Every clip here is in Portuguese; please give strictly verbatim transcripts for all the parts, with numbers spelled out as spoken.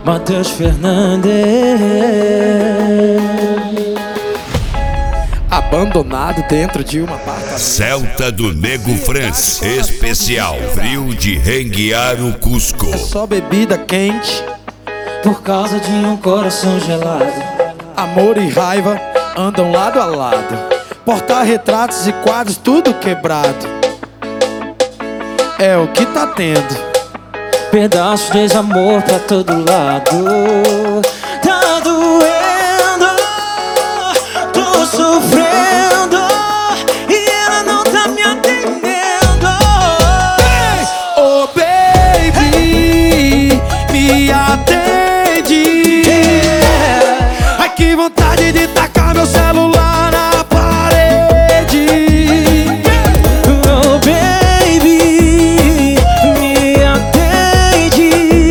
Matheus Fernandes. Abandonado dentro de uma apartamento. Celta do Nego Franz, especial frio de renguear o Cusco. É só bebida quente, Por causa de um coração gelado. amor e raiva andam lado a lado. Porta-retratos e quadros tudo quebrado. É o que tá tendo. Pedaços de desamor pra todo lado. Tá doendo, tô sofrendo e ela não tá me atendendo. Oh baby, me atende. Ai que vontade de tacar meu celular na parede. Oh baby, me atende.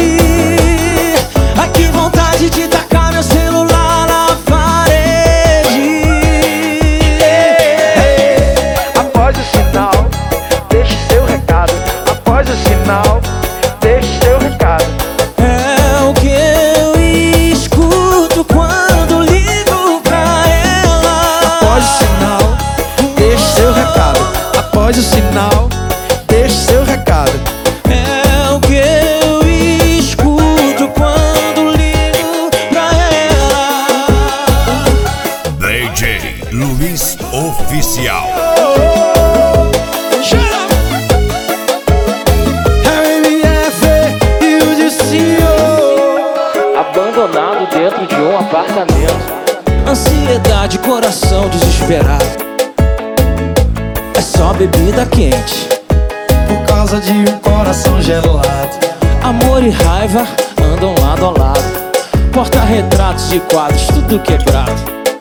Ai que vontade de tacar meu celular na parede. Após o sinal, deixe seu recado. Após o sinal, deixe seu recado. É o que eu escuto quando ligo pra ela. Após o sinal, deixe seu recado. Após o sinal, deixe seu recado. É o que eu escuto quando ligo pra ela. D J Luiz Oficial. É o M F e o Dicinho. Abandonado dentro de um apartamento. Ansiedade, coração desesperado. É só bebida quente. Por causa de um coração gelado. Amor e raiva andam lado a lado. Porta-retratos e quadros tudo quebrado.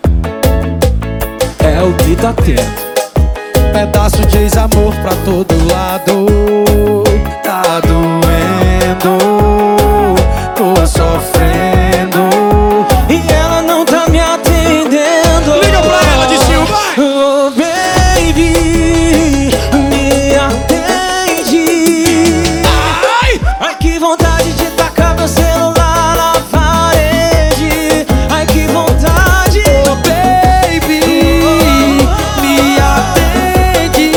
É o que tá tendo. Pedaço de ex-amor pra todo lado. Tá doendo, tô sofrendo. E ela não tá me atendendo. Liga pra ela, Dicinho, vai! Oh baby, me atende. Ai! Ai que vontade de tacar meu celular na parede. Ai que vontade. Oh baby, me atende.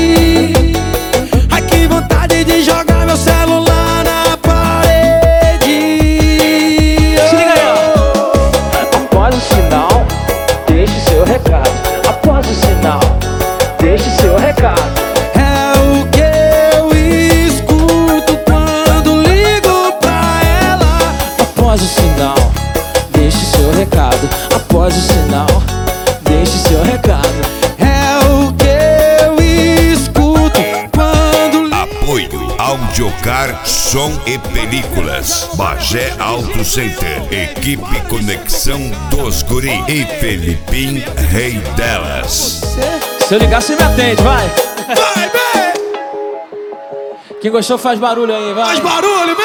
Ai que vontade de jogar meu celular na parede. Se liga aí, ó. Após o sinal, deixe seu recado. Após o sinal, deixe seu recado. É o que eu escuto quando ligo pra ela. Após o sinal, deixe seu recado. Após o sinal, deixe seu recado. É o que eu escuto quando ligo. Apoio Audiocar Som e Películas, Bagé Auto Center, Equipe Conexão dos Guri e Felipim Rei delas. Se eu ligar, você me atende, vai. Vai, vai! Quem gostou faz barulho aí, vai. Faz barulho,